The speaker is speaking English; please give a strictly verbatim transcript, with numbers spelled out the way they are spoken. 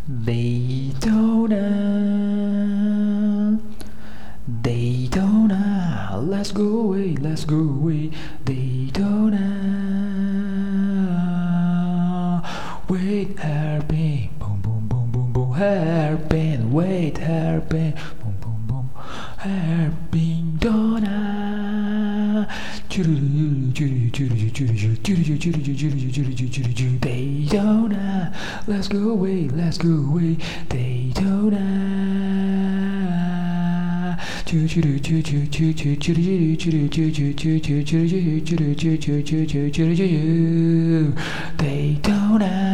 Daytona, Daytona, let's go away, let's go away, Daytona. Wait, hairpin, boom, boom, boom, boom, boom, hairpin, wait, hairpin, boom, boom, boom, hairpin, Donna. Daytona, let's go away, let's go away, Daytona. Daytona.